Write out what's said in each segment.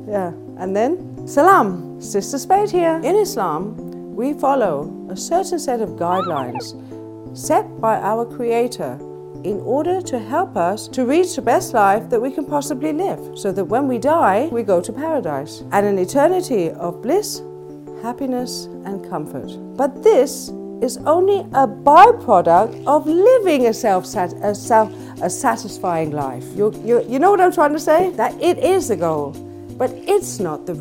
Yeah. And then Salam, Sister Spade here. In Islam, we follow a certain set of guidelines set by our Creator in order to help us to reach the best life that we can possibly live, so that when we die, we go to paradise and an eternity of bliss, happiness and comfort. But this is only a byproduct of living a satisfying life. You know what I'm trying to say? That it is the goal, but it's not the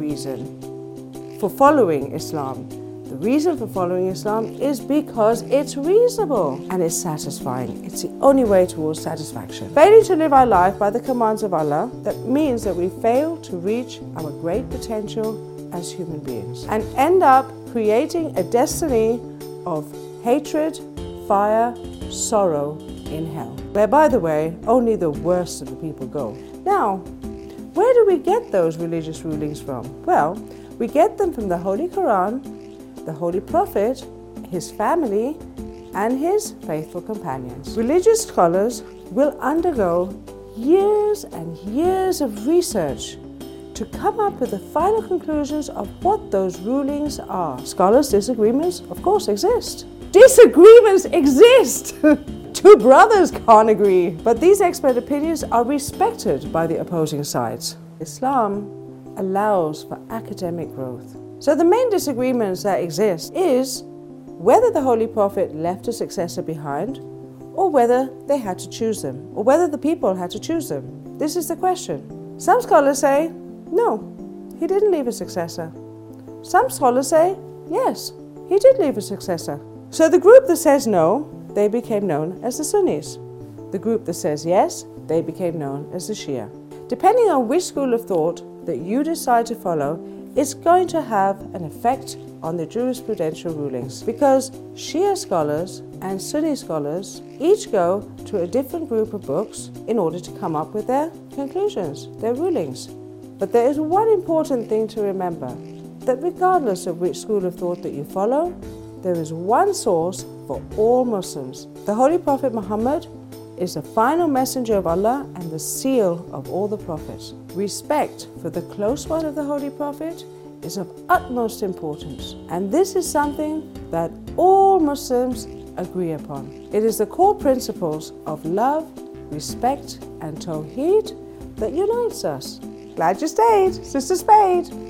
reason for following Islam. The reason for following Islam is because it's reasonable and it's satisfying. It's the only way towards satisfaction. Failing to live our life by the commands of Allah, that means that we fail to reach our great potential as human beings and end up creating a destiny of hatred, fire, sorrow in hell, where, by the way, only the worst of the people go. Now, where do we get those religious rulings from? Well, we get them from the Holy Quran, the Holy Prophet, his family, and his faithful companions. Religious scholars will undergo years and years of research to come up with the final conclusions of what those rulings are. Scholars' disagreements, of course, exist. Disagreements exist! Two brothers can't agree. But these expert opinions are respected by the opposing sides. Islam allows for academic growth. So the main disagreements that exist is whether the Holy Prophet left a successor behind, or whether they had to choose them, or whether the people had to choose them. This is the question. Some scholars say, no, he didn't leave a successor. Some scholars say, yes, he did leave a successor. So the group that says no, they became known as the Sunnis. The group that says yes, they became known as the Shia. Depending on which school of thought that you decide to follow, it's going to have an effect on the jurisprudential rulings, because Shia scholars and Sunni scholars each go to a different group of books in order to come up with their conclusions, their rulings. But there is one important thing to remember, that regardless of which school of thought that you follow, there is one source for all Muslims. The Holy Prophet Muhammad is the final messenger of Allah and the seal of all the prophets. Respect for the close one of the Holy Prophet is of utmost importance, and this is something that all Muslims agree upon. It is the core principles of love, respect and Tawheed that unites us. Glad you stayed, Sister Spade.